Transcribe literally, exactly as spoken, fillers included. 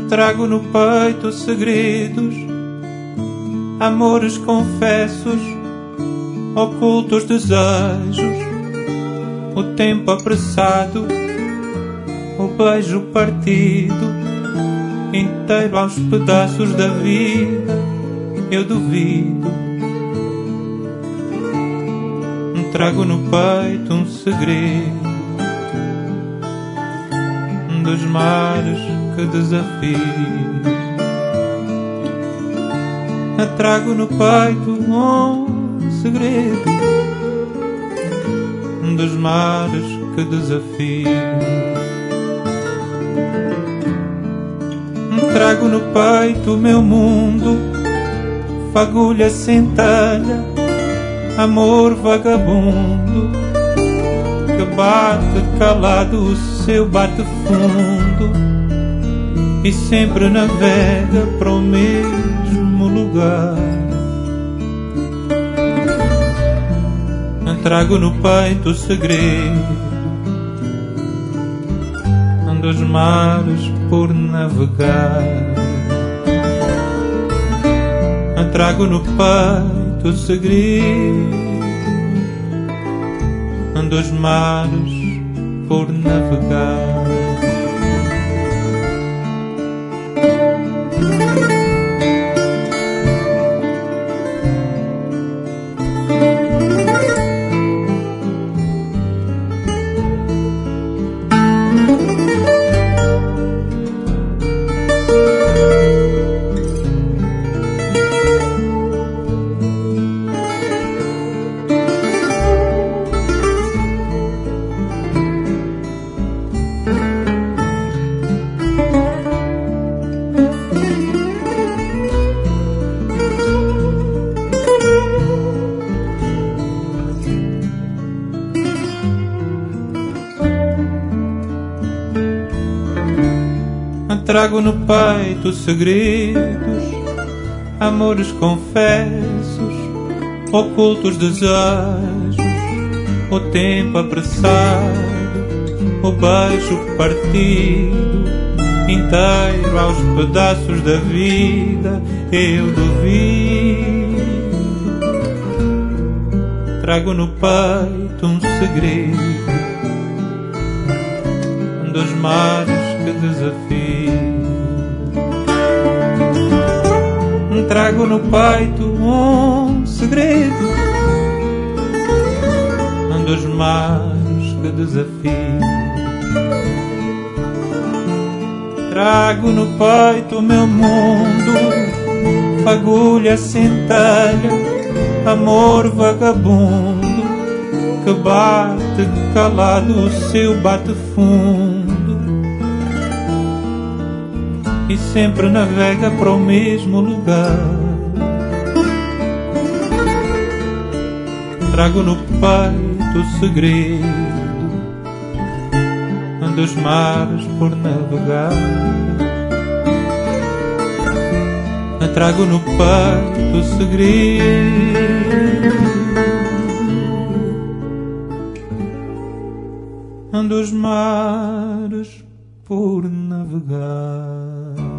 Trago no peito segredos, amores confessos, ocultos desejos, o tempo apressado, o beijo partido, inteiro aos pedaços da vida, eu duvido. Trago no peito um segredo dos mares que desafio. Trago no peito um segredo dos mares que desafio. Trago no peito o meu mundo, fagulha centelha, amor vagabundo, que bate calado o seu bate fundo e sempre navega para o mesmo lugar. Trago no peito o segredo dos mares por navegar. Trago no peito o segredo dos mares por navegar. Trago no peito segredos, amores confessos, ocultos desejos, o tempo apressado, o beijo partido, inteiro aos pedaços da vida, eu duvido. Trago no peito um segredo dos mares que desafio. Trago no peito um segredo dos mares que desafio. Trago no peito o meu mundo, fagulha centelha, amor vagabundo, que bate calado o seu bate fundo e sempre navega para o mesmo lugar. Trago no peito o segredo dos mares por navegar. Trago no peito o segredo dos mares por navegar.